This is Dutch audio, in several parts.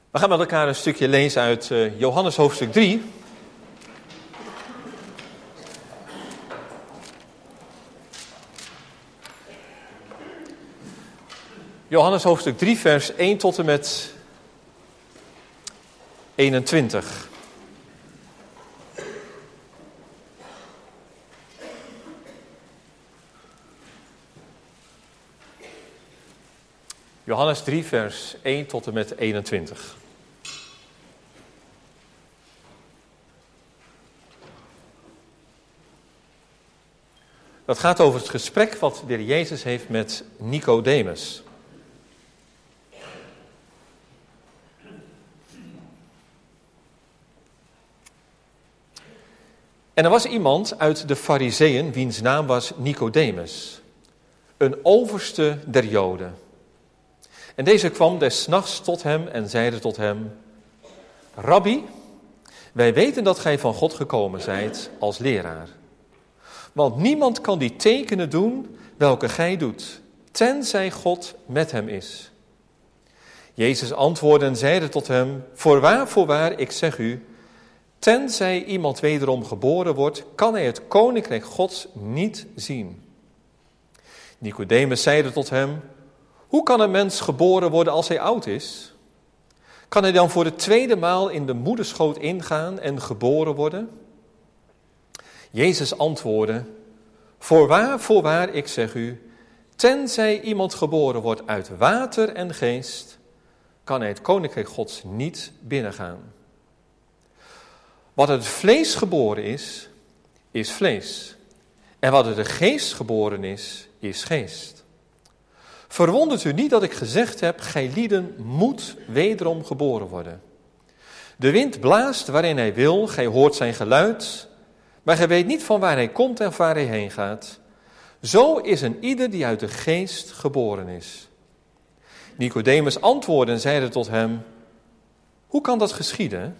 We gaan met elkaar een stukje lezen uit Johannes hoofdstuk 3. Johannes hoofdstuk 3, vers 1 tot en met 21. Johannes 3, vers 1 tot en met 21. Dat gaat over het gesprek wat de Heer Jezus heeft met Nicodemus. En er was iemand uit de Farizeeën, wiens naam was Nicodemus, een overste der Joden. En deze kwam des nachts tot hem en zeide tot hem: Rabbi, wij weten dat gij van God gekomen zijt als leraar. Want niemand kan die tekenen doen welke gij doet, tenzij God met hem is. Jezus antwoordde en zeide tot hem: Voorwaar, ik zeg u, tenzij iemand wederom geboren wordt, kan hij het koninkrijk Gods niet zien. Nicodemus zeide tot hem: Hoe kan een mens geboren worden als hij oud is? Kan hij dan voor de tweede maal in de moederschoot ingaan en geboren worden? Jezus antwoordde: Voorwaar, ik zeg u, tenzij iemand geboren wordt uit water en geest, kan hij het koninkrijk Gods niet binnengaan. Wat uit het vlees geboren is, is vlees. En wat uit de geest geboren is geest. Verwondert u niet dat ik gezegd heb, gij lieden moet wederom geboren worden. De wind blaast waarin hij wil, gij hoort zijn geluid, maar gij weet niet van waar hij komt en waar hij heen gaat. Zo is een ieder die uit de geest geboren is. Nicodemus antwoordde en zeide tot hem: Hoe kan dat geschieden?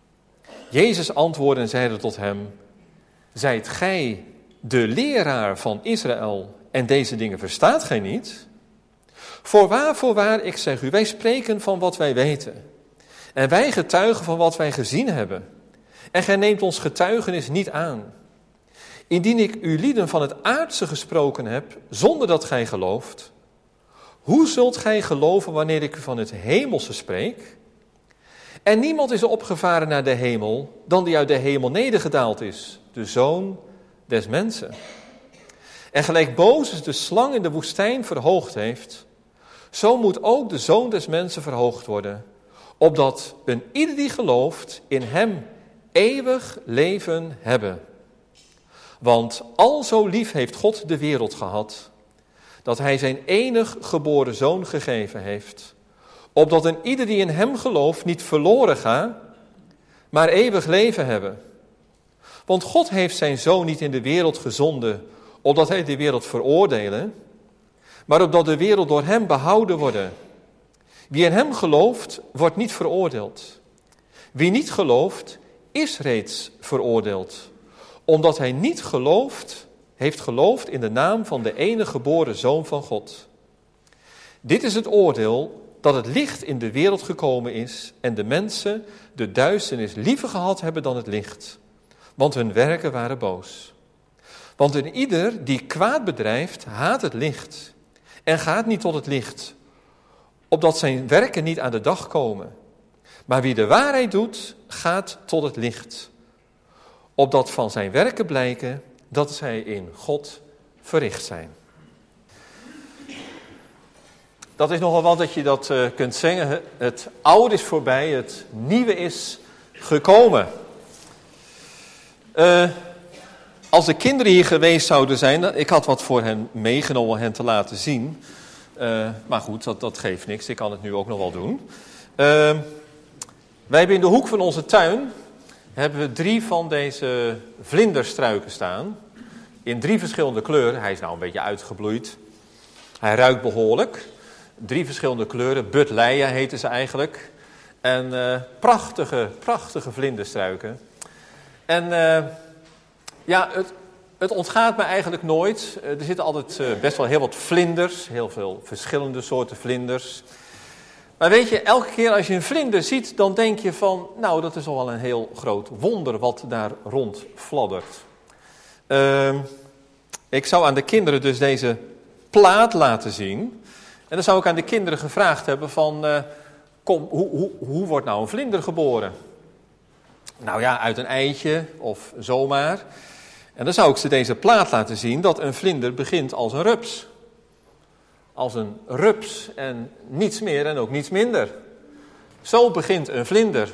Jezus antwoordde en zeide tot hem: Zijt gij de leraar van Israël en deze dingen verstaat gij niet? Voorwaar, ik zeg u, wij spreken van wat wij weten. En wij getuigen van wat wij gezien hebben. En gij neemt ons getuigenis niet aan. Indien ik u lieden van het aardse gesproken heb, zonder dat gij gelooft, hoe zult gij geloven wanneer ik u van het hemelse spreek? En niemand is opgevaren naar de hemel, dan die uit de hemel nedergedaald is, de Zoon des mensen. En gelijk Mozes de slang in de woestijn verhoogd heeft, zo moet ook de Zoon des mensen verhoogd worden, opdat een ieder die gelooft in hem eeuwig leven hebben. Want al zo lief heeft God de wereld gehad, dat hij zijn enig geboren Zoon gegeven heeft, opdat een ieder die in hem gelooft niet verloren gaat, maar eeuwig leven hebben. Want God heeft zijn Zoon niet in de wereld gezonden, opdat hij de wereld veroordelen, maar opdat de wereld door hem behouden wordt. Wie in hem gelooft, wordt niet veroordeeld. Wie niet gelooft, is reeds veroordeeld, omdat hij niet heeft geloofd in de naam van de enige geboren Zoon van God. Dit is het oordeel, dat het licht in de wereld gekomen is en de mensen de duisternis liever gehad hebben dan het licht, want hun werken waren boos. Want een ieder die kwaad bedrijft, haat het licht en gaat niet tot het licht, opdat zijn werken niet aan de dag komen. Maar wie de waarheid doet, gaat tot het licht, opdat van zijn werken blijken dat zij in God verricht zijn. Dat is nogal wat dat je dat kunt zingen. Het oude is voorbij, het nieuwe is gekomen. Als de kinderen hier geweest zouden zijn, ik had wat voor hen meegenomen om hen te laten zien. Maar goed, dat geeft niks, ik kan het nu ook nog wel doen. Wij hebben in de hoek van onze tuin hebben we 3 van deze vlinderstruiken staan. In 3 verschillende kleuren. Hij is nou een beetje uitgebloeid. Hij ruikt behoorlijk. 3 verschillende kleuren. Buddleia heten ze eigenlijk. En prachtige vlinderstruiken. En het ontgaat me eigenlijk nooit. Er zitten altijd best wel heel wat vlinders. Heel veel verschillende soorten vlinders. Maar weet je, elke keer als je een vlinder ziet, dan denk je van, nou, dat is al wel een heel groot wonder wat daar rond fladdert. Ik zou aan de kinderen dus deze plaat laten zien. En dan zou ik aan de kinderen gevraagd hebben van, hoe wordt nou een vlinder geboren? Nou ja, uit een eitje of zomaar. En dan zou ik ze deze plaat laten zien dat een vlinder begint als een rups. Als een rups en niets meer en ook niets minder. Zo begint een vlinder.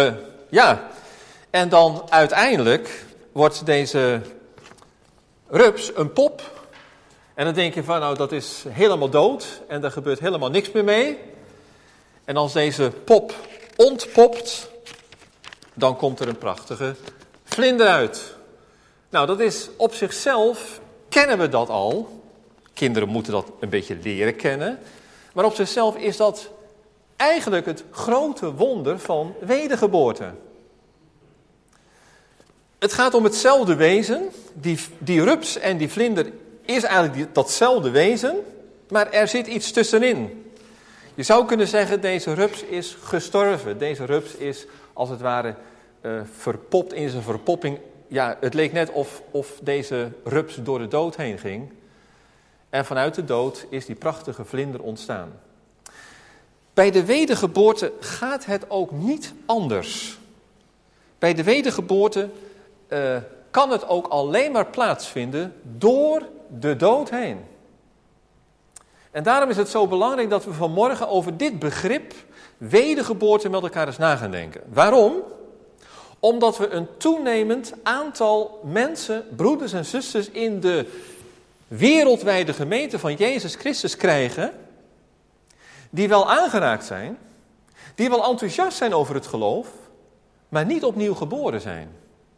En dan uiteindelijk wordt deze rups een pop. En dan denk je van, nou, dat is helemaal dood en daar gebeurt helemaal niks meer mee. En als deze pop ontpopt, dan komt er een prachtige vlinder uit. Nou, dat is op zichzelf, kennen we dat al. Kinderen moeten dat een beetje leren kennen. Maar op zichzelf is dat eigenlijk het grote wonder van wedergeboorte. Het gaat om hetzelfde wezen. Die rups en die vlinder is eigenlijk datzelfde wezen, maar er zit iets tussenin. Je zou kunnen zeggen, deze rups is gestorven. Deze rups is, als het ware, verpopt in zijn verpopping. Ja, het leek net of deze rups door de dood heen ging. En vanuit de dood is die prachtige vlinder ontstaan. Bij de wedergeboorte gaat het ook niet anders. Bij de wedergeboorte kan het ook alleen maar plaatsvinden door de dood heen. En daarom is het zo belangrijk dat we vanmorgen over dit begrip wedergeboorte met elkaar eens na gaan denken. Waarom? Omdat we een toenemend aantal mensen, broeders en zusters in de wereldwijde gemeente van Jezus Christus krijgen, die wel aangeraakt zijn, die wel enthousiast zijn over het geloof, maar niet opnieuw geboren zijn.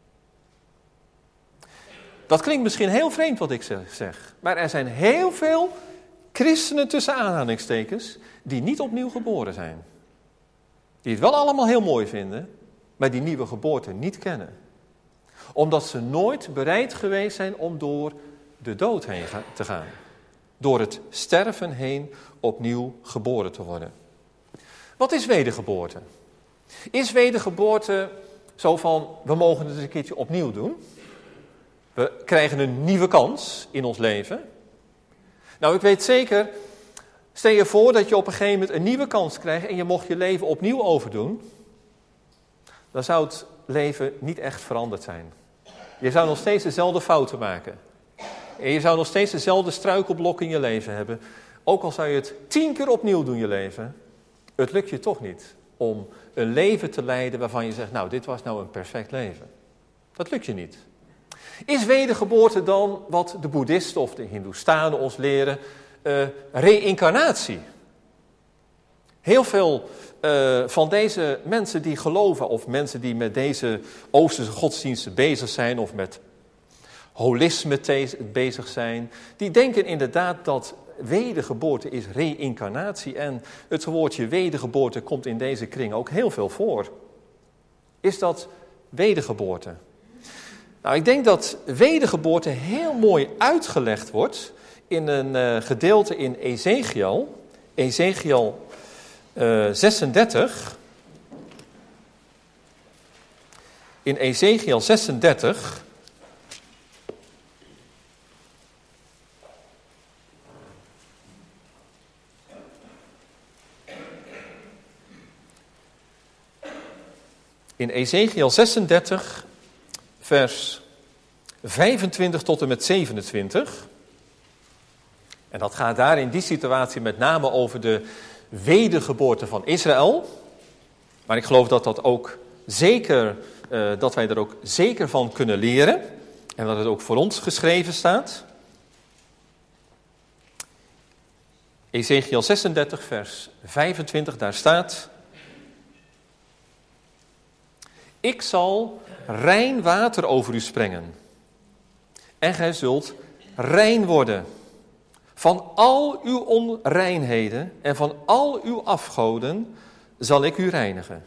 Dat klinkt misschien heel vreemd wat ik zeg, maar er zijn heel veel christenen tussen aanhalingstekens die niet opnieuw geboren zijn. Die het wel allemaal heel mooi vinden, maar die nieuwe geboorte niet kennen. Omdat ze nooit bereid geweest zijn om door de dood heen te gaan. Door het sterven heen opnieuw geboren te worden. Wat is wedergeboorte? Is wedergeboorte zo van, we mogen het eens een keertje opnieuw doen? We krijgen een nieuwe kans in ons leven. Nou, ik weet zeker, stel je voor dat je op een gegeven moment een nieuwe kans krijgt en je mocht je leven opnieuw overdoen. Dan zou het leven niet echt veranderd zijn. Je zou nog steeds dezelfde fouten maken. En je zou nog steeds dezelfde struikelblokken in je leven hebben. Ook al zou je het 10 keer opnieuw doen je leven. Het lukt je toch niet om een leven te leiden waarvan je zegt, nou, dit was nou een perfect leven. Dat lukt je niet. Is wedergeboorte dan wat de boeddhisten of de hindoestanen ons leren? Reïncarnatie. Heel veel van deze mensen die geloven, of mensen die met deze Oosterse godsdiensten bezig zijn, of met holisme bezig zijn, die denken inderdaad dat wedergeboorte is reïncarnatie. En het woordje wedergeboorte komt in deze kring ook heel veel voor. Is dat wedergeboorte? Nou, ik denk dat wedergeboorte heel mooi uitgelegd wordt in een gedeelte in Ezechiel. Ezechiel 36. In Ezechiel 36. In Ezechiel 36, vers 25 tot en met 27. En dat gaat daar in die situatie met name over de wedergeboorte van Israël. Maar ik geloof dat dat ook zeker, dat wij er ook zeker van kunnen leren. En dat het ook voor ons geschreven staat. Ezechiel 36, vers 25, daar staat: Ik zal rein water over u sprengen. En gij zult rein worden. Van al uw onreinheden en van al uw afgoden zal ik u reinigen.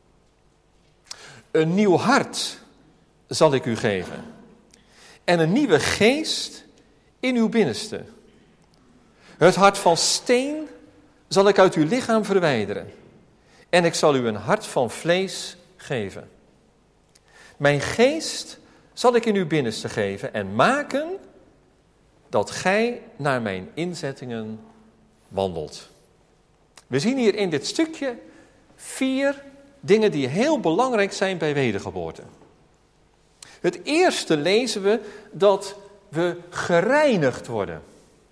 Een nieuw hart zal ik u geven. En een nieuwe geest in uw binnenste. Het hart van steen zal ik uit uw lichaam verwijderen. En ik zal u een hart van vlees geven. Mijn geest zal ik in uw binnenste geven en maken dat gij naar mijn inzettingen wandelt. We zien hier in dit stukje 4 dingen die heel belangrijk zijn bij wedergeboorte. Het eerste lezen we dat we gereinigd worden.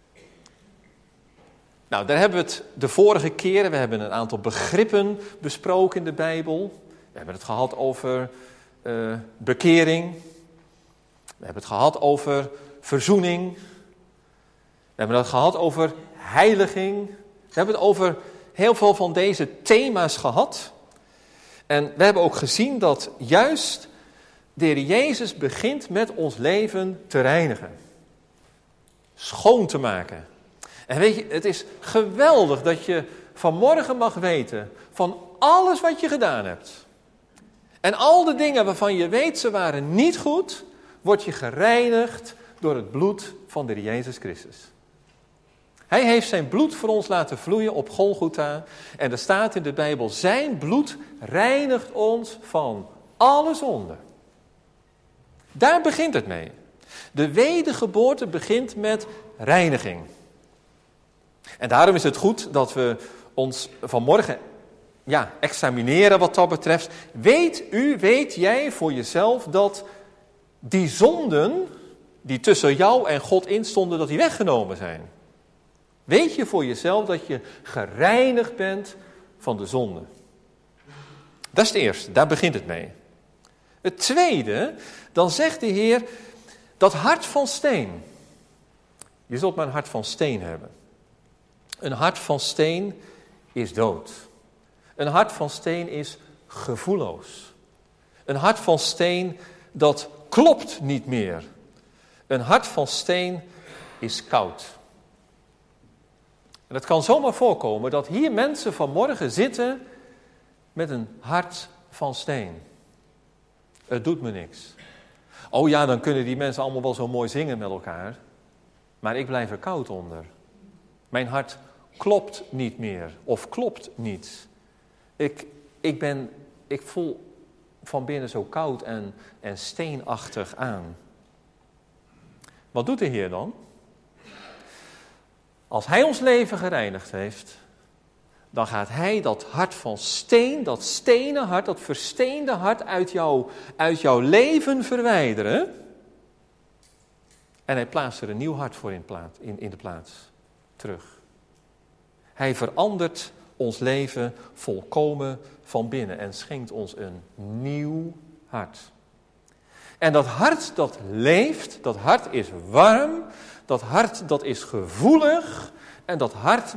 Nou, daar hebben we het de vorige keren, we hebben een aantal begrippen besproken in de Bijbel. We hebben het gehad over bekering. We hebben het gehad over verzoening. We hebben het gehad over heiliging. We hebben het over heel veel van deze thema's gehad. En we hebben ook gezien dat juist de Heer Jezus begint met ons leven te reinigen. Schoon te maken. En weet je, het is geweldig dat je vanmorgen mag weten van alles wat je gedaan hebt. En al de dingen waarvan je weet ze waren niet goed, word je gereinigd door het bloed van de Heer Jezus Christus. Hij heeft zijn bloed voor ons laten vloeien op Golgotha. En er staat in de Bijbel, zijn bloed reinigt ons van alle zonde. Daar begint het mee. De wedergeboorte begint met reiniging. En daarom is het goed dat we ons vanmorgen examineren wat dat betreft. Weet jij voor jezelf dat die zonden die tussen jou en God instonden, dat die weggenomen zijn? Weet je voor jezelf dat je gereinigd bent van de zonde? Dat is het eerste, daar begint het mee. Het tweede, dan zegt de Heer, dat hart van steen. Je zult maar een hart van steen hebben. Een hart van steen is dood. Een hart van steen is gevoelloos. Een hart van steen, dat klopt niet meer. Een hart van steen is koud. En het kan zomaar voorkomen dat hier mensen vanmorgen zitten met een hart van steen. Het doet me niks. Oh ja, dan kunnen die mensen allemaal wel zo mooi zingen met elkaar. Maar ik blijf er koud onder. Mijn hart klopt niet meer of klopt niet. Ik voel van binnen zo koud en steenachtig aan. Wat doet de Heer dan? Als Hij ons leven gereinigd heeft, dan gaat Hij dat hart van steen, dat stenen hart, dat versteende hart uit jouw leven verwijderen. En Hij plaatst er een nieuw hart voor in de plaats. Terug. Hij verandert ons leven volkomen van binnen en schenkt ons een nieuw hart. En dat hart dat leeft, dat hart is warm, dat hart dat is gevoelig en dat hart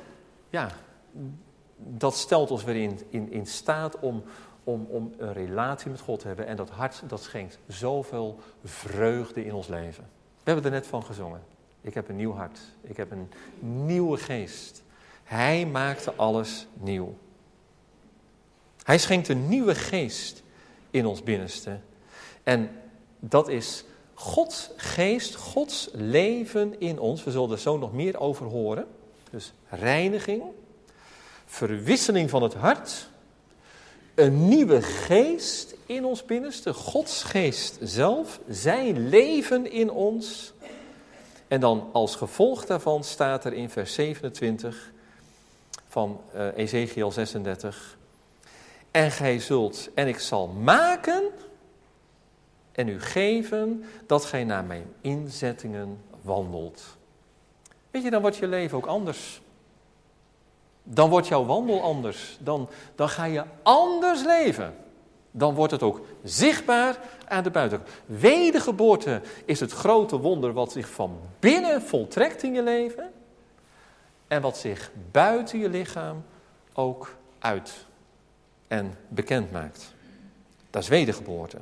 dat stelt ons weer in staat om een relatie met God te hebben. En dat hart dat schenkt zoveel vreugde in ons leven. We hebben er net van gezongen. Ik heb een nieuw hart. Ik heb een nieuwe geest. Hij maakte alles nieuw. Hij schenkt een nieuwe geest in ons binnenste. En dat is Gods geest, Gods leven in ons. We zullen er zo nog meer over horen. Dus reiniging, verwisseling van het hart, een nieuwe geest in ons binnenste, Gods geest zelf, zijn leven in ons. En dan als gevolg daarvan staat er in vers 27 van Ezekiel 36. En gij zult, en ik zal maken en u geven dat gij naar mijn inzettingen wandelt. Weet je, dan wordt je leven ook anders. Dan wordt jouw wandel anders. Dan ga je anders leven. Dan wordt het ook zichtbaar aan de buitenkant. Wedergeboorte is het grote wonder wat zich van binnen voltrekt in je leven. En wat zich buiten je lichaam ook uit en bekend maakt. Dat is wedergeboorte.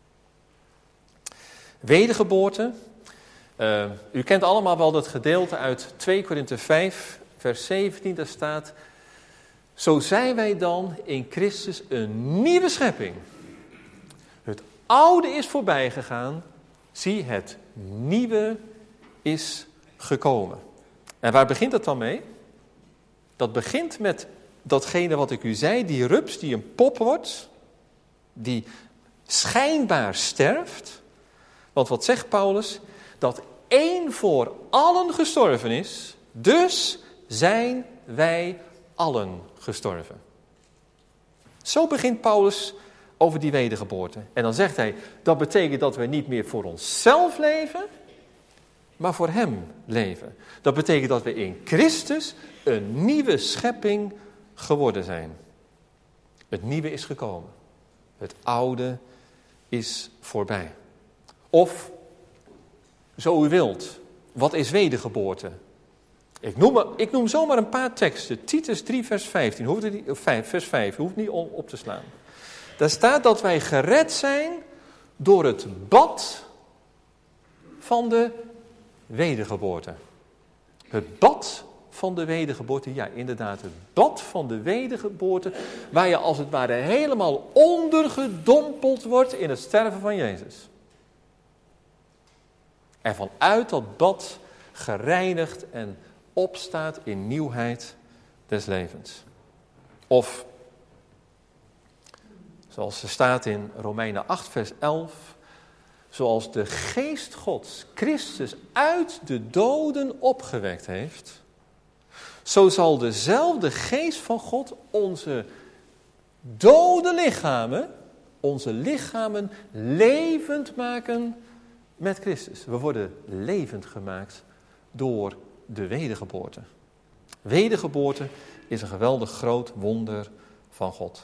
Wedergeboorte. U kent allemaal wel dat gedeelte uit 2 Korinthe 5, vers 17. Daar staat: zo zijn wij dan in Christus een nieuwe schepping. Het oude is voorbij gegaan. Zie, het nieuwe is gekomen. En waar begint het dan mee? Dat begint met datgene wat ik u zei, die rups die een pop wordt, die schijnbaar sterft. Want wat zegt Paulus? Dat één voor allen gestorven is, dus zijn wij allen gestorven. Zo begint Paulus over die wedergeboorte. En dan zegt hij, dat betekent dat we niet meer voor onszelf leven, maar voor hem leven. Dat betekent dat we in Christus een nieuwe schepping geworden zijn. Het nieuwe is gekomen. Het oude is voorbij. Of, zo u wilt, wat is wedergeboorte? Ik noem zomaar een paar teksten. Titus 3 vers 15, vers 5, hoeft niet op te slaan. Daar staat dat wij gered zijn door het bad van de wedergeboorte. Het bad van de wedergeboorte, ja inderdaad, het bad van de wedergeboorte, waar je als het ware helemaal ondergedompeld wordt in het sterven van Jezus. En vanuit dat bad gereinigd en opstaat in nieuwheid des levens. Of, zoals er staat in Romeinen 8 vers 11, zoals de geest Gods Christus uit de doden opgewekt heeft, zo zal dezelfde geest van God onze dode lichamen, onze lichamen levend maken met Christus. We worden levend gemaakt door de wedergeboorte. Wedergeboorte is een geweldig groot wonder van God.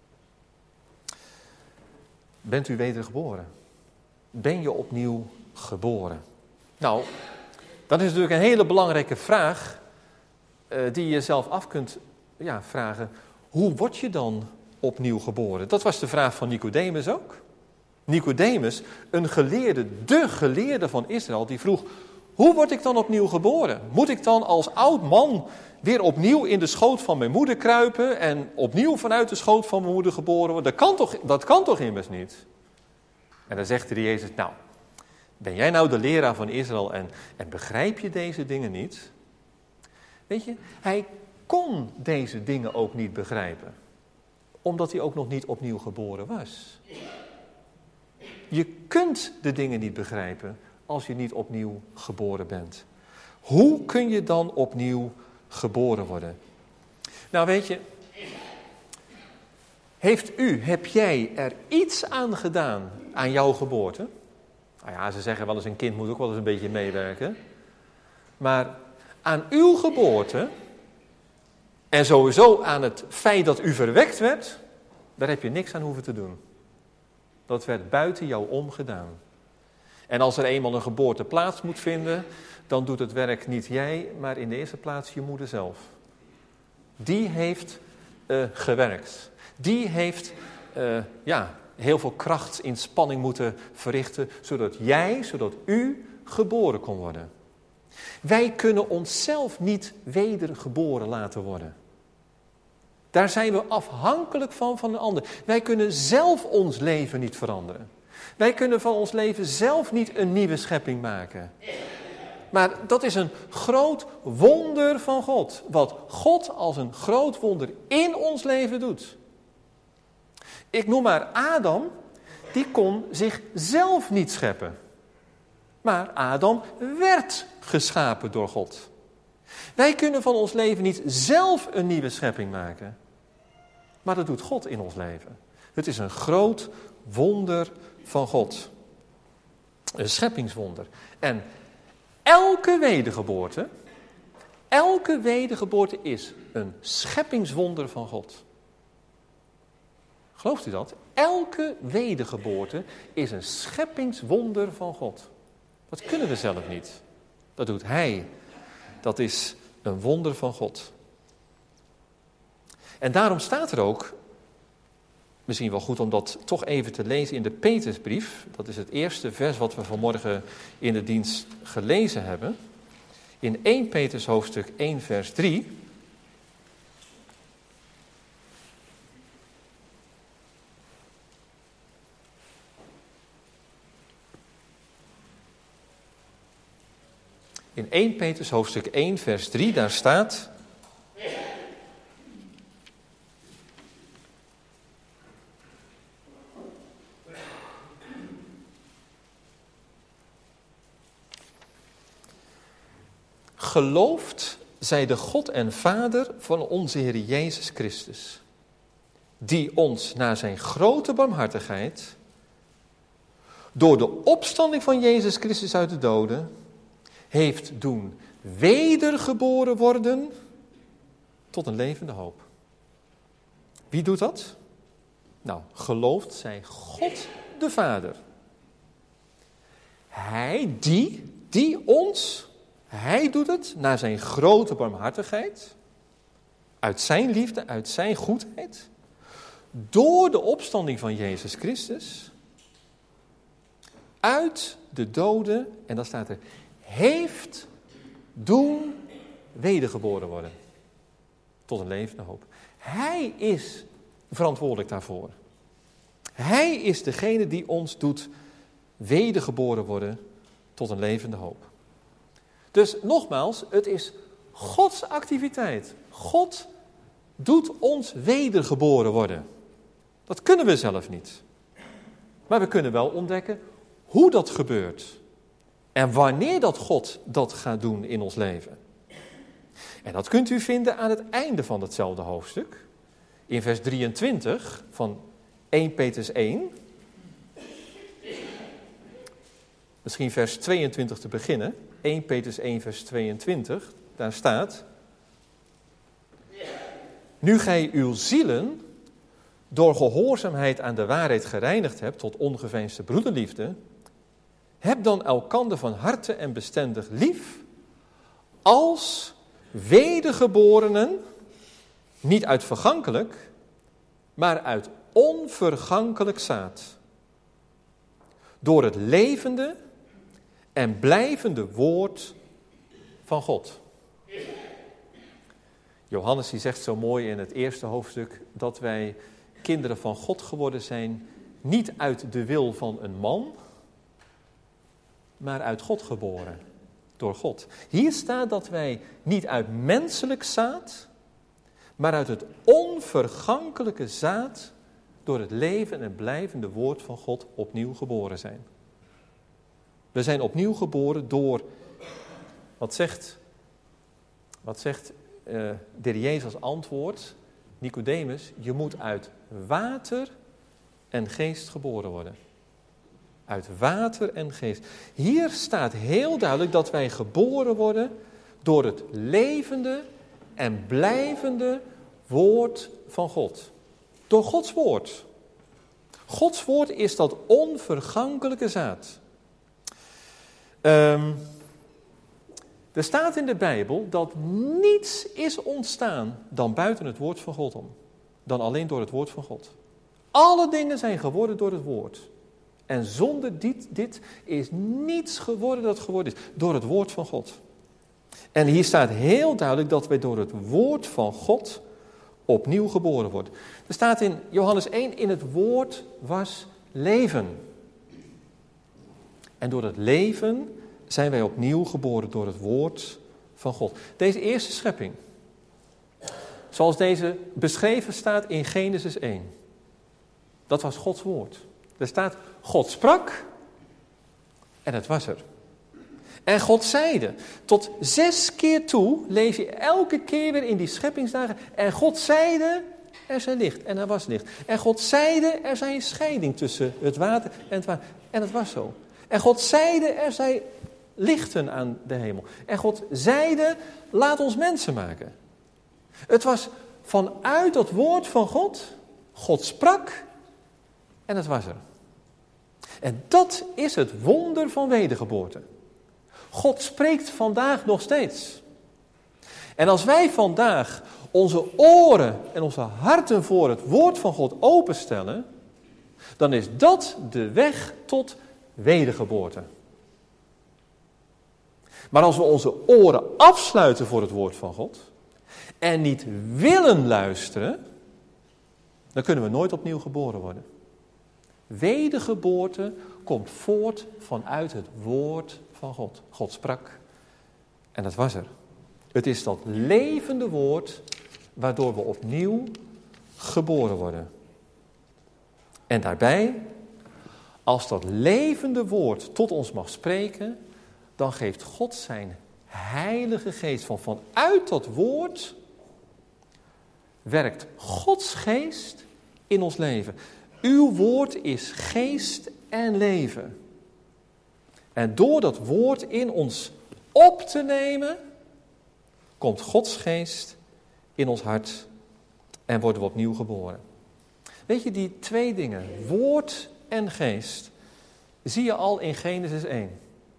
Bent u wedergeboren? Ben je opnieuw geboren? Nou, dat is natuurlijk een hele belangrijke vraag die je zelf af kunt vragen. Hoe word je dan opnieuw geboren? Dat was de vraag van Nicodemus ook. Nicodemus, een geleerde, de geleerde van Israël, die vroeg: hoe word ik dan opnieuw geboren? Moet ik dan als oud man weer opnieuw in de schoot van mijn moeder kruipen en opnieuw vanuit de schoot van mijn moeder geboren worden? Dat kan toch immers niet? En dan zegt de Jezus: nou, ben jij nou de leraar van Israël en begrijp je deze dingen niet? Weet je, hij kon deze dingen ook niet begrijpen, omdat hij ook nog niet opnieuw geboren was. Je kunt de dingen niet begrijpen als je niet opnieuw geboren bent. Hoe kun je dan opnieuw geboren worden? Nou weet je, heb jij er iets aan gedaan aan jouw geboorte? Nou ja, ze zeggen wel eens, een kind moet ook wel eens een beetje meewerken. Maar aan uw geboorte, en sowieso aan het feit dat u verwekt werd, daar heb je niks aan hoeven te doen. Dat werd buiten jou om gedaan. En als er eenmaal een geboorte plaats moet vinden, dan doet het werk niet jij, maar in de eerste plaats je moeder zelf. Die heeft gewerkt. Die heeft heel veel kracht, inspanning moeten verrichten, zodat u geboren kon worden. Wij kunnen onszelf niet wedergeboren laten worden. Daar zijn we afhankelijk van een ander. Wij kunnen zelf ons leven niet veranderen. Wij kunnen van ons leven zelf niet een nieuwe schepping maken. Maar dat is een groot wonder van God. Wat God als een groot wonder in ons leven doet. Ik noem maar Adam, die kon zichzelf niet scheppen. Maar Adam werd geschapen door God. Wij kunnen van ons leven niet zelf een nieuwe schepping maken. Maar dat doet God in ons leven. Het is een groot wonder van God. Een scheppingswonder. En elke wedergeboorte is een scheppingswonder van God. Gelooft u dat? Elke wedergeboorte is een scheppingswonder van God. Dat kunnen we zelf niet. Dat doet Hij. Dat is een wonder van God. En daarom staat er ook, misschien wel goed om dat toch even te lezen in de Petrusbrief. Dat is het eerste vers wat we vanmorgen in de dienst gelezen hebben. In 1 Petrus hoofdstuk 1 vers 3. In 1 Petrus hoofdstuk 1 vers 3, daar staat: Geloofd zij de God en Vader van onze Heer Jezus Christus, die ons naar zijn grote barmhartigheid, door de opstanding van Jezus Christus uit de doden, heeft doen wedergeboren worden tot een levende hoop. Wie doet dat? Nou, geloofd zij God de Vader. Hij doet het naar zijn grote barmhartigheid, uit zijn liefde, uit zijn goedheid, door de opstanding van Jezus Christus, uit de doden, en dan staat er, heeft doen wedergeboren worden tot een levende hoop. Hij is verantwoordelijk daarvoor. Hij is degene die ons doet wedergeboren worden tot een levende hoop. Dus nogmaals, het is Gods activiteit. God doet ons wedergeboren worden. Dat kunnen we zelf niet. Maar we kunnen wel ontdekken hoe dat gebeurt. En wanneer dat God dat gaat doen in ons leven. En dat kunt u vinden aan het einde van hetzelfde hoofdstuk. In vers 23 van 1 Petrus 1. Misschien vers 22 te beginnen. 1 Petrus 1 vers 22. Daar staat: nu gij uw zielen door gehoorzaamheid aan de waarheid gereinigd hebt tot ongeveinsde broederliefde, heb dan elkander van harte en bestendig lief, als wedergeborenen, niet uit vergankelijk, maar uit onvergankelijk zaad, door het levende en blijvende woord van God. Johannes die zegt zo mooi in het eerste hoofdstuk dat wij kinderen van God geworden zijn, niet uit de wil van een man, maar uit God geboren, door God. Hier staat dat wij niet uit menselijk zaad, maar uit het onvergankelijke zaad door het leven en blijvende woord van God opnieuw geboren zijn. We zijn opnieuw geboren door, wat zegt de Heer Jezus als antwoord? Nicodemus, je moet uit water en geest geboren worden. Uit water en geest. Hier staat heel duidelijk dat wij geboren worden door het levende en blijvende woord van God. Door Gods woord. Gods woord is dat onvergankelijke zaad. Er staat in de Bijbel dat niets is ontstaan dan buiten het woord van God om. Dan alleen door het woord van God. Alle dingen zijn geworden door het woord. En zonder dit is niets geworden dat geworden is. Door het woord van God. En hier staat heel duidelijk dat wij door het woord van God opnieuw geboren worden. Er staat in Johannes 1, in het woord was leven. En door het leven zijn wij opnieuw geboren door het woord van God. Deze eerste schepping, zoals deze beschreven staat in Genesis 1. Dat was Gods woord. Er staat, God sprak en het was er. En God zeide, tot 6 keer toe lees je elke keer weer in die scheppingsdagen. En God zeide, er zij licht en er was licht. En God zeide, er zij een scheiding tussen het water en het water. En het was zo. En God zeide, er zij lichten aan de hemel. En God zeide, laat ons mensen maken. Het was vanuit dat woord van God, God sprak en het was er. En dat is het wonder van wedergeboorte. God spreekt vandaag nog steeds. En als wij vandaag onze oren en onze harten voor het woord van God openstellen, dan is dat de weg tot wedergeboorte. Maar als we onze oren afsluiten voor het woord van God en niet willen luisteren, dan kunnen we nooit opnieuw geboren worden. Wedergeboorte komt voort vanuit het woord van God. God sprak en het was er. Het is dat levende woord waardoor we opnieuw geboren worden. En daarbij, als dat levende woord tot ons mag spreken, dan geeft God zijn Heilige Geest. Vanuit dat woord werkt Gods geest in ons leven. Uw woord is geest en leven. En door dat woord in ons op te nemen, komt Gods geest in ons hart en worden we opnieuw geboren. Weet je, die twee dingen, woord en geest, zie je al in Genesis 1.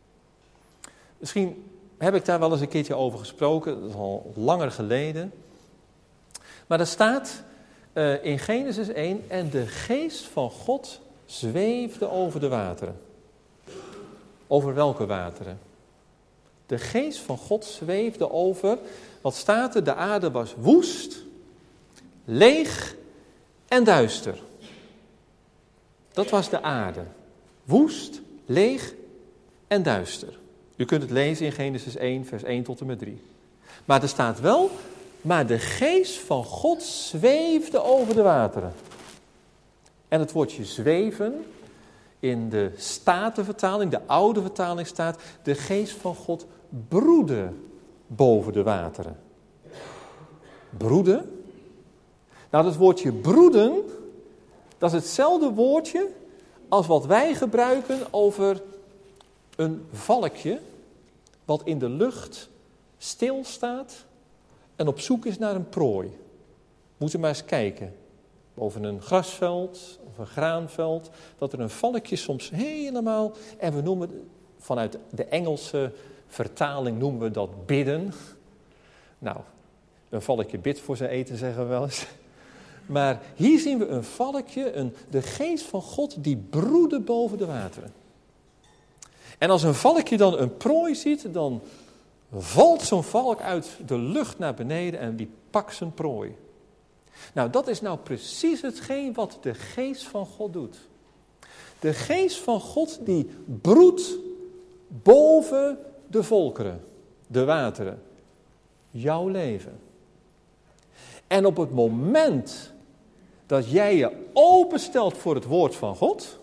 Misschien heb ik daar wel eens een keertje over gesproken, dat is al langer geleden. Maar er staat in Genesis 1, en de geest van God zweefde over de wateren. Over welke wateren? De geest van God zweefde over, wat staat er? De aarde was woest, leeg en duister. Dat was de aarde. Woest, leeg en duister. U kunt het lezen in Genesis 1, vers 1 tot en met 3. Maar er staat wel, maar de geest van God zweefde over de wateren. En het woordje zweven, in de Statenvertaling, de oude vertaling staat, de geest van God broedde boven de wateren. Broeden? Nou, dat woordje broeden, dat is hetzelfde woordje als wat wij gebruiken over een valkje wat in de lucht stilstaat en op zoek is naar een prooi. Moet je maar eens kijken. Boven een grasveld of een graanveld, dat er een valkje soms helemaal, en we noemen, vanuit de Engelse vertaling noemen we dat bidden. Nou, een valkje bidt voor zijn eten, zeggen we wel eens. Maar hier zien we een valkje, de geest van God die broedde boven de wateren. En als een valkje dan een prooi ziet, dan valt zo'n valk uit de lucht naar beneden en die pakt zijn prooi. Nou, dat is nou precies hetgeen wat de geest van God doet. De geest van God die broedt boven de volkeren, de wateren, jouw leven. En op het moment dat jij je openstelt voor het woord van God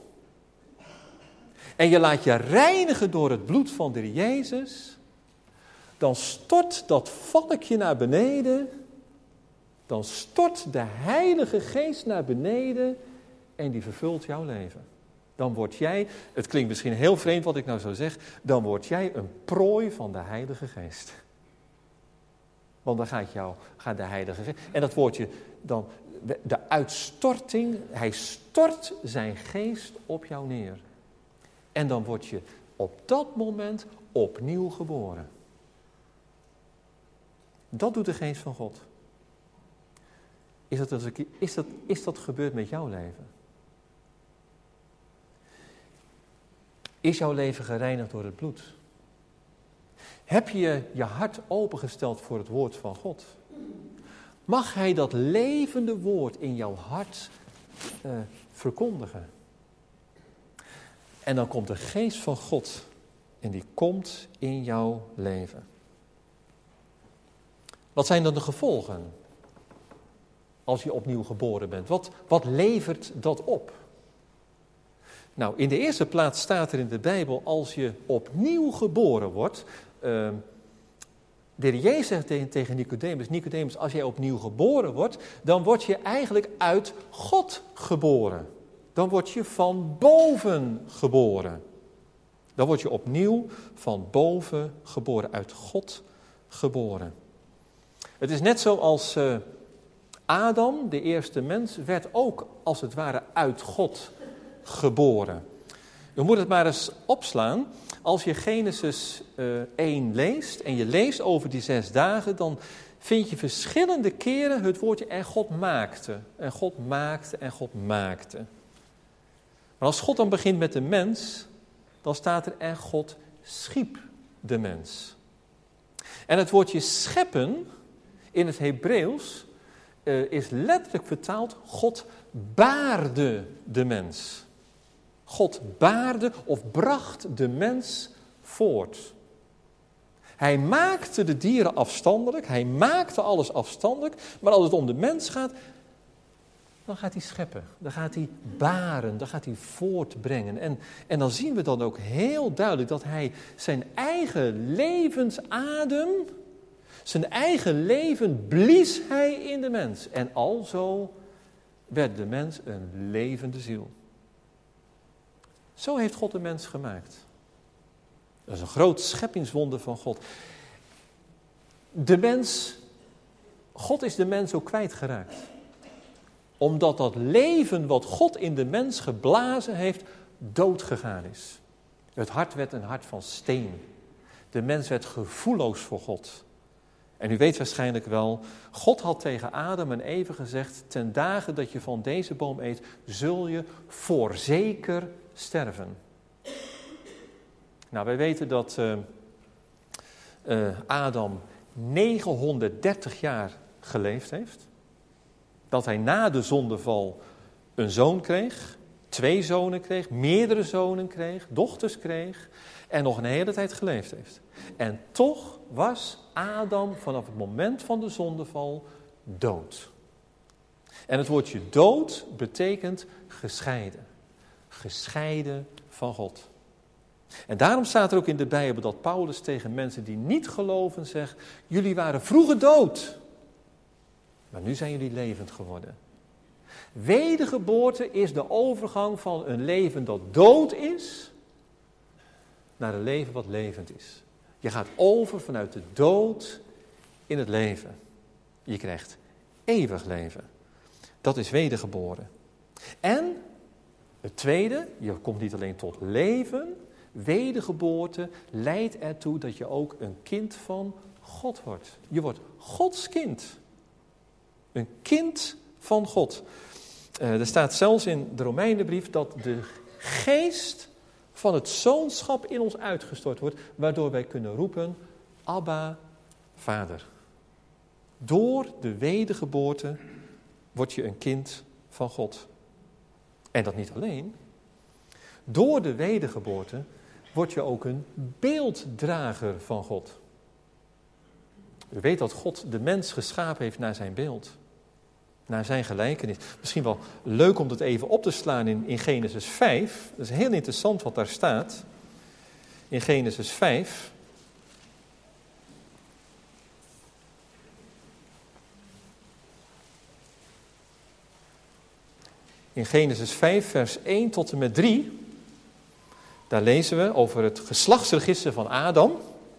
en je laat je reinigen door het bloed van de Jezus, dan stort dat valkje naar beneden, dan stort de Heilige Geest naar beneden en die vervult jouw leven. Dan word jij, het klinkt misschien heel vreemd wat ik nou zo zeg, dan word jij een prooi van de Heilige Geest. Want dan gaat de Heilige Geest, en dat woordje dan, de uitstorting, hij stort zijn geest op jou neer. En dan word je op dat moment opnieuw geboren. Dat doet de geest van God. Is dat gebeurd met jouw leven? Is jouw leven gereinigd door het bloed? Heb je je hart opengesteld voor het woord van God? Mag hij dat levende woord in jouw hart verkondigen? En dan komt de geest van God en die komt in jouw leven. Wat zijn dan de gevolgen als je opnieuw geboren bent? Wat levert dat op? Nou, in de eerste plaats staat er in de Bijbel, als je opnieuw geboren wordt. De Heer Jezus zegt tegen Nicodemus, Nicodemus, als jij opnieuw geboren wordt, dan word je eigenlijk uit God geboren. Dan word je van boven geboren. Dan word je opnieuw van boven geboren, uit God geboren. Het is net zoals Adam, de eerste mens, werd ook als het ware uit God geboren. Je moet het maar eens opslaan. Als je Genesis 1 leest en je leest over die 6 dagen, dan vind je verschillende keren het woordje en God maakte. En God maakte en God maakte. Maar als God dan begint met de mens, dan staat er en God schiep de mens. En het woordje scheppen in het Hebreeuws is letterlijk vertaald, God baarde de mens. God baarde of bracht de mens voort. Hij maakte de dieren afstandelijk, hij maakte alles afstandelijk, maar als het om de mens gaat, dan gaat hij scheppen, dan gaat hij baren, dan gaat hij voortbrengen. En dan zien we dan ook heel duidelijk dat hij zijn eigen levensadem, zijn eigen leven blies hij in de mens. En alzo werd de mens een levende ziel. Zo heeft God de mens gemaakt. Dat is een groot scheppingswonder van God. God is de mens ook kwijtgeraakt. Omdat dat leven wat God in de mens geblazen heeft, doodgegaan is. Het hart werd een hart van steen. De mens werd gevoelloos voor God. En u weet waarschijnlijk wel, God had tegen Adam en Eva gezegd, ten dagen dat je van deze boom eet, zul je voorzeker sterven. Nou, wij weten dat Adam 930 jaar geleefd heeft. Dat hij na de zondeval een zoon kreeg, 2 zonen kreeg, meerdere zonen kreeg, dochters kreeg en nog een hele tijd geleefd heeft. En toch was Adam vanaf het moment van de zondeval dood. En het woordje dood betekent gescheiden. Gescheiden van God. En daarom staat er ook in de Bijbel dat Paulus tegen mensen die niet geloven zegt, jullie waren vroeger dood, maar nu zijn jullie levend geworden. Wedergeboorte is de overgang van een leven dat dood is, naar een leven wat levend is. Je gaat over vanuit de dood in het leven. Je krijgt eeuwig leven. Dat is wedergeboren. En het tweede, je komt niet alleen tot leven. Wedergeboorte leidt ertoe dat je ook een kind van God wordt. Je wordt Gods kind. Een kind van God. Er staat zelfs in de Romeinenbrief dat de geest van het zoonschap in ons uitgestort wordt, waardoor wij kunnen roepen, Abba, Vader. Door de wedergeboorte word je een kind van God. En dat niet alleen. Door de wedergeboorte word je ook een beelddrager van God. U weet dat God de mens geschapen heeft naar zijn beeld. Naar zijn gelijkenis. Misschien wel leuk om dat even op te slaan in Genesis 5. Dat is heel interessant wat daar staat. In Genesis 5. In Genesis 5 vers 1 tot en met 3. Daar lezen we over het geslachtsregister van Adam.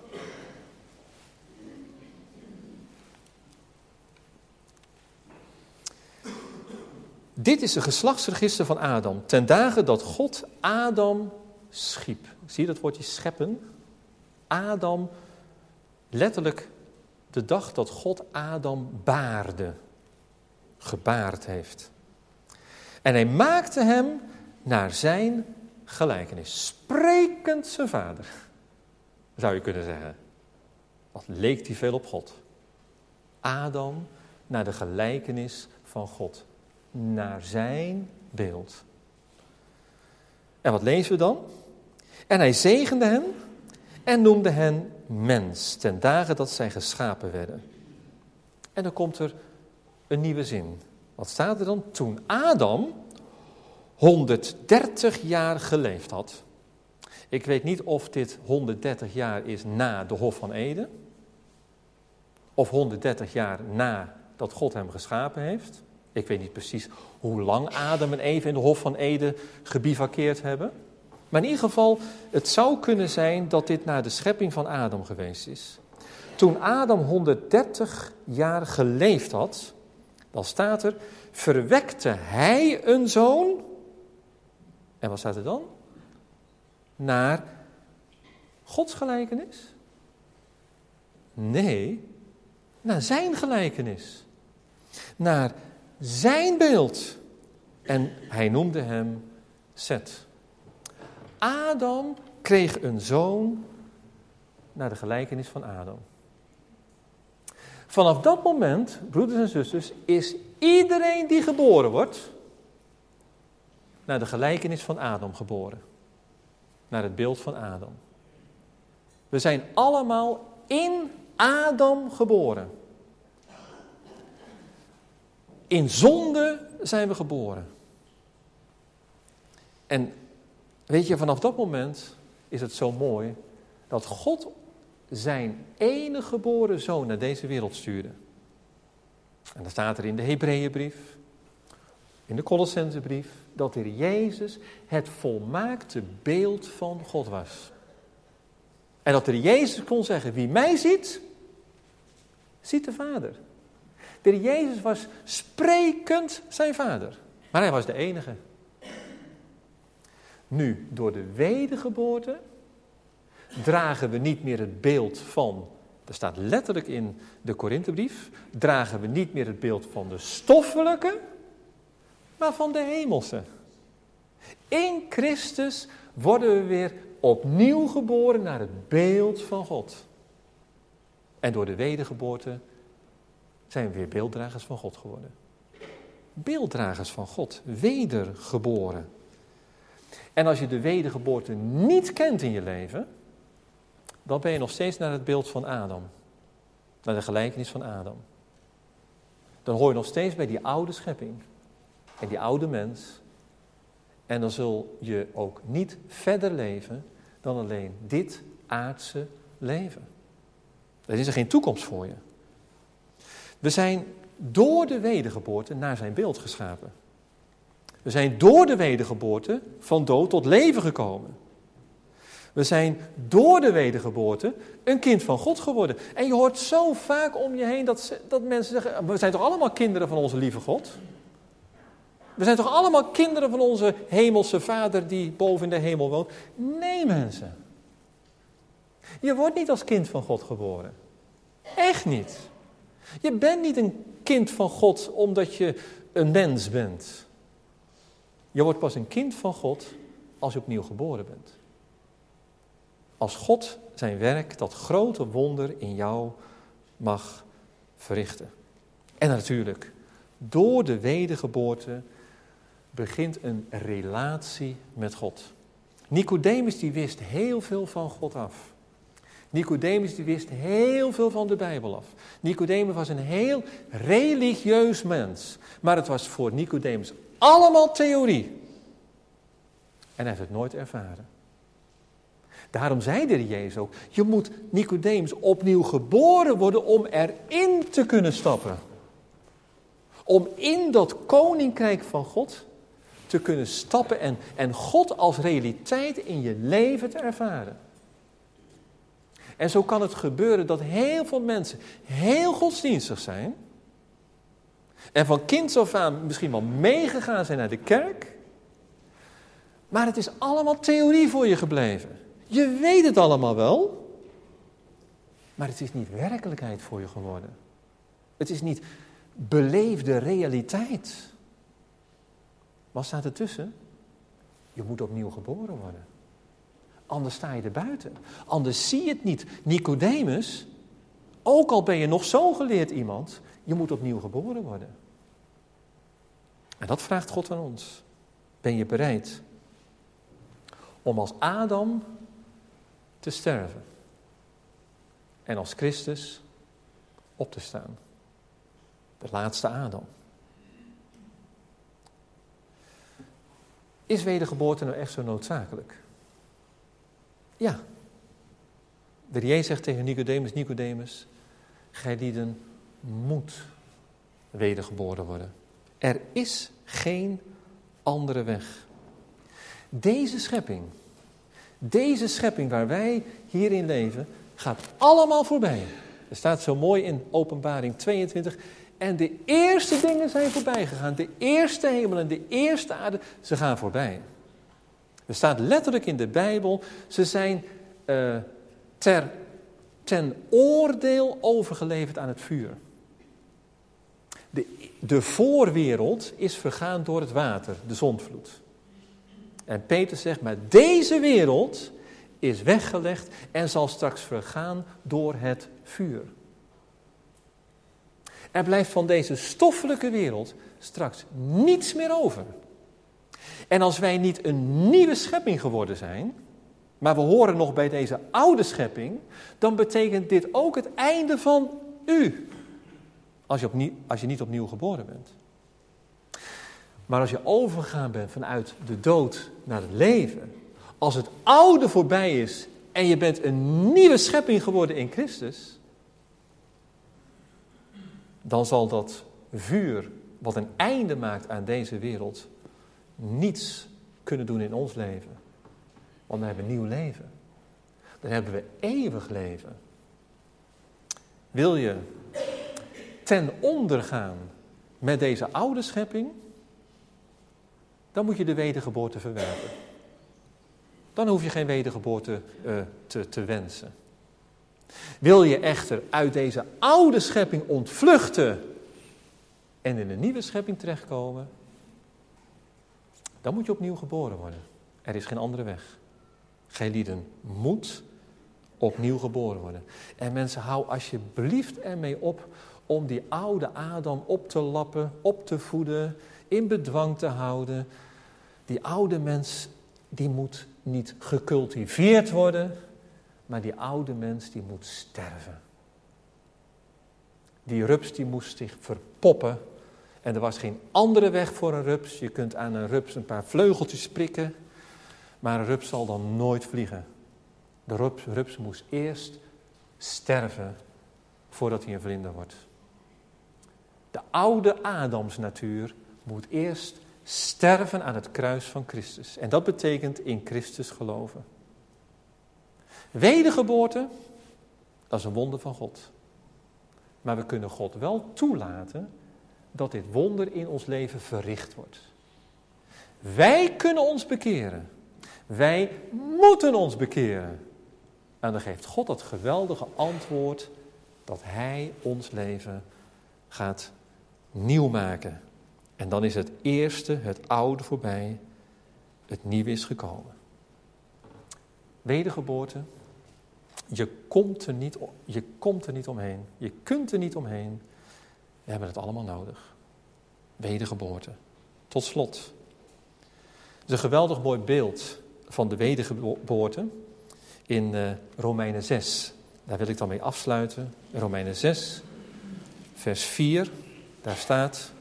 Dit is het geslachtsregister van Adam. Ten dagen dat God Adam schiep. Zie je dat woordje scheppen? Adam, letterlijk de dag dat God Adam baarde. Gebaard heeft. En hij maakte hem naar zijn gelijkenis. Sprekend zijn vader. Zou je kunnen zeggen. Wat leek hij veel op God. Adam naar de gelijkenis van God. Naar zijn beeld. En wat lezen we dan? En hij zegende hen en noemde hen mens, ten dagen dat zij geschapen werden. En dan komt er een nieuwe zin. Wat staat er dan? Toen Adam 130 jaar geleefd had. Ik weet niet of dit 130 jaar is na de Hof van Eden. Of 130 jaar na dat God hem geschapen heeft. Ik weet niet precies hoe lang Adam en Eva in de Hof van Eden gebivakkeerd hebben. Maar in ieder geval, het zou kunnen zijn dat dit na de schepping van Adam geweest is. Toen Adam 130 jaar geleefd had, dan staat er, verwekte hij een zoon. En wat staat er dan? Naar Gods gelijkenis? Nee, naar zijn gelijkenis. Naar zijn beeld. En hij noemde hem Zet. Adam kreeg een zoon naar de gelijkenis van Adam. Vanaf dat moment, broeders en zusters, is iedereen die geboren wordt naar de gelijkenis van Adam geboren. Naar het beeld van Adam. We zijn allemaal in Adam geboren. In zonde zijn we geboren. En weet je, vanaf dat moment is het zo mooi dat God zijn enige geboren zoon naar deze wereld stuurde. En dan staat er in de Hebreeënbrief, in de Colossensebrief, dat de Heer Jezus het volmaakte beeld van God was. En dat de Heer Jezus kon zeggen, wie mij ziet, ziet de Vader. De Heer Jezus was sprekend zijn Vader, maar hij was de enige. Nu, door de wedergeboorte dragen we niet meer het beeld van, er staat letterlijk in de Korinthebrief, dragen we niet meer het beeld van de stoffelijke, maar van de hemelse. In Christus worden we weer opnieuw geboren naar het beeld van God. En door de wedergeboorte zijn we weer beelddragers van God geworden. Beelddragers van God, wedergeboren. En als je de wedergeboorte niet kent in je leven, dan ben je nog steeds naar het beeld van Adam. Naar de gelijkenis van Adam. Dan hoor je nog steeds bij die oude schepping. En die oude mens. En dan zul je ook niet verder leven dan alleen dit aardse leven. Er is er geen toekomst voor je. We zijn door de wedergeboorte naar zijn beeld geschapen. We zijn door de wedergeboorte van dood tot leven gekomen. We zijn door de wedergeboorte een kind van God geworden. En je hoort zo vaak om je heen dat mensen zeggen, we zijn toch allemaal kinderen van onze lieve God? We zijn toch allemaal kinderen van onze hemelse Vader die boven in de hemel woont? Nee, mensen. Je wordt niet als kind van God geboren. Echt niet. Je bent niet een kind van God omdat je een mens bent. Je wordt pas een kind van God als je opnieuw geboren bent. Als God zijn werk, dat grote wonder in jou mag verrichten. En natuurlijk, door de wedergeboorte begint een relatie met God. Nicodemus die wist heel veel van God af. Nicodemus die wist heel veel van de Bijbel af. Nicodemus was een heel religieus mens. Maar het was voor Nicodemus allemaal theorie. En hij heeft het nooit ervaren. Daarom zei de Heer Jezus ook, je moet Nicodemus opnieuw geboren worden om erin te kunnen stappen. Om in dat koninkrijk van God te kunnen stappen en God als realiteit in je leven te ervaren. En zo kan het gebeuren dat heel veel mensen heel godsdienstig zijn. En van kinds af aan misschien wel meegegaan zijn naar de kerk. Maar het is allemaal theorie voor je gebleven. Je weet het allemaal wel. Maar het is niet werkelijkheid voor je geworden. Het is niet beleefde realiteit. Wat staat ertussen? Je moet opnieuw geboren worden. Anders sta je er buiten. Anders zie je het niet. Nicodemus, ook al ben je nog zo geleerd iemand, je moet opnieuw geboren worden. En dat vraagt God aan ons. Ben je bereid om als Adam te sterven en als Christus op te staan? De laatste Adam. Is wedergeboorte nou echt zo noodzakelijk? Ja. De Heer Jezus zegt tegen Nicodemus, Nicodemus, gij lieden moet wedergeboren worden. Er is geen andere weg. Deze schepping waar wij hierin leven, gaat allemaal voorbij. Er staat zo mooi in Openbaring 22, en de eerste dingen zijn voorbij gegaan. De eerste hemel en de eerste aarde, ze gaan voorbij. Er staat letterlijk in de Bijbel, ze zijn ten oordeel overgeleverd aan het vuur. De voorwereld is vergaan door het water, de zondvloed. En Petrus zegt, maar deze wereld is weggelegd en zal straks vergaan door het vuur. Er blijft van deze stoffelijke wereld straks niets meer over. En als wij niet een nieuwe schepping geworden zijn, maar we horen nog bij deze oude schepping, dan betekent dit ook het einde van u. Als je niet opnieuw geboren bent. Maar als je overgegaan bent vanuit de dood naar het leven, als het oude voorbij is en je bent een nieuwe schepping geworden in Christus, dan zal dat vuur wat een einde maakt aan deze wereld niets kunnen doen in ons leven. Want dan hebben we nieuw leven. Dan hebben we eeuwig leven. Wil je ten onder gaan met deze oude schepping, dan moet je de wedergeboorte verwerpen. Dan hoef je geen wedergeboorte te wensen. Wil je echter uit deze oude schepping ontvluchten en in een nieuwe schepping terechtkomen, dan moet je opnieuw geboren worden. Er is geen andere weg. Gij lieden moet opnieuw geboren worden. En mensen, hou alsjeblieft ermee op om die oude Adam op te lappen, op te voeden, in bedwang te houden. Die oude mens, die moet niet gecultiveerd worden, maar die oude mens, die moet sterven. Die rups, die moest zich verpoppen. En er was geen andere weg voor een rups. Je kunt aan een rups een paar vleugeltjes prikken, maar een rups zal dan nooit vliegen. De rups moest eerst sterven voordat hij een vlinder wordt. De oude Adamsnatuur moet eerst sterven aan het kruis van Christus. En dat betekent in Christus geloven. Wedergeboorte, dat is een wonder van God. Maar we kunnen God wel toelaten dat dit wonder in ons leven verricht wordt. Wij kunnen ons bekeren. Wij moeten ons bekeren. En dan geeft God het geweldige antwoord dat Hij ons leven gaat nieuw maken. En dan is het eerste, het oude voorbij, het nieuwe is gekomen. Wedergeboorte, je komt er niet omheen. Je kunt er niet omheen. We hebben het allemaal nodig. Wedergeboorte. Tot slot. Het is een geweldig mooi beeld van de wedergeboorte in Romeinen 6. Daar wil ik dan mee afsluiten. Romeinen 6, vers 4. Daar staat: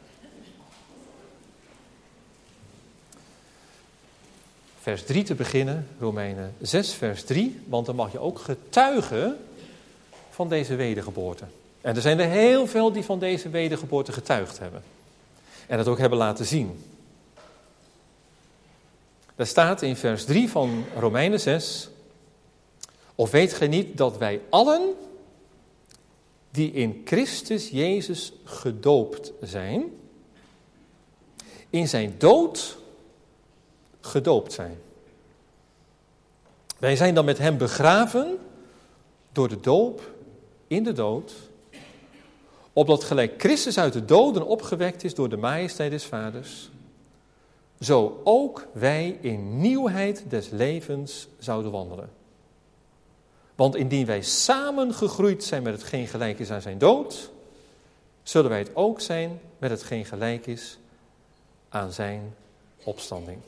vers 3 te beginnen, Romeinen 6, vers 3. Want dan mag je ook getuigen van deze wedergeboorte. En er zijn er heel veel die van deze wedergeboorte getuigd hebben. En het ook hebben laten zien. Daar staat in vers 3 van Romeinen 6. Of weet gij niet dat wij allen die in Christus Jezus gedoopt zijn, in zijn dood gedoopt zijn. Wij zijn dan met hem begraven door de doop in de dood, opdat gelijk Christus uit de doden opgewekt is door de majesteit des Vaders, zo ook wij in nieuwheid des levens zouden wandelen. Want indien wij samen gegroeid zijn met hetgeen gelijk is aan zijn dood, zullen wij het ook zijn met hetgeen gelijk is aan zijn opstanding.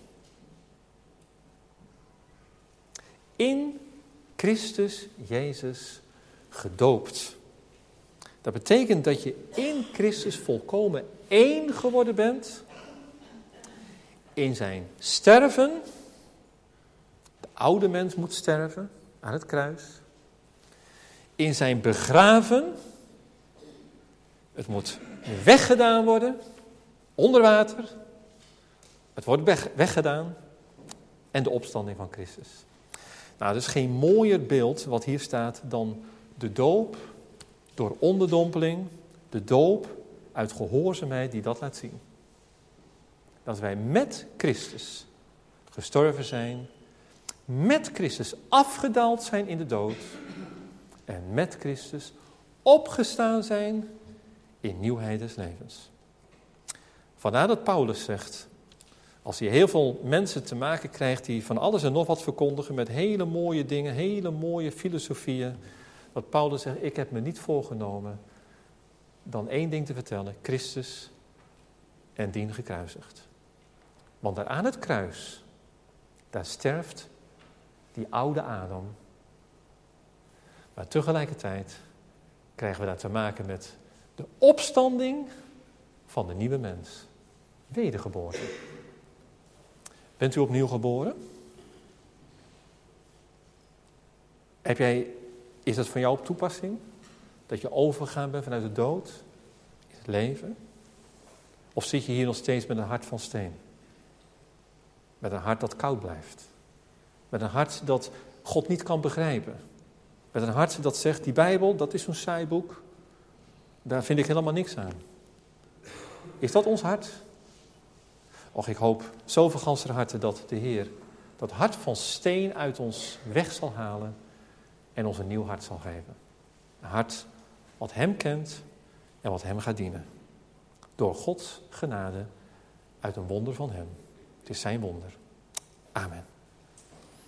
In Christus Jezus gedoopt. Dat betekent dat je in Christus volkomen één geworden bent. In zijn sterven. De oude mens moet sterven aan het kruis. In zijn begraven. Het moet weggedaan worden. Onder water. Het wordt weggedaan. En de opstanding van Christus. Nou, er is geen mooier beeld wat hier staat dan de doop door onderdompeling. De doop uit gehoorzaamheid die dat laat zien. Dat wij met Christus gestorven zijn. Met Christus afgedaald zijn in de dood. En met Christus opgestaan zijn in nieuwheid des levens. Vandaar dat Paulus zegt, als hij heel veel mensen te maken krijgt die van alles en nog wat verkondigen met hele mooie dingen, hele mooie filosofieën, dat Paulus zegt, ik heb me niet voorgenomen dan één ding te vertellen, Christus en dien gekruisigd. Want daar aan het kruis, daar sterft die oude Adam. Maar tegelijkertijd krijgen we daar te maken met de opstanding van de nieuwe mens. wedergeboorte. Bent u opnieuw geboren? Is dat van jou op toepassing? Dat je overgegaan bent vanuit de dood in het leven? Of zit je hier nog steeds met een hart van steen? Met een hart dat koud blijft. Met een hart dat God niet kan begrijpen. Met een hart dat zegt, die Bijbel, dat is zo'n saai boek. Daar vind ik helemaal niks aan. Is dat ons hart? Och, ik hoop zo van ganser harte dat de Heer dat hart van steen uit ons weg zal halen en ons een nieuw hart zal geven. Een hart wat Hem kent en wat Hem gaat dienen. Door Gods genade uit een wonder van Hem. Het is zijn wonder. Amen.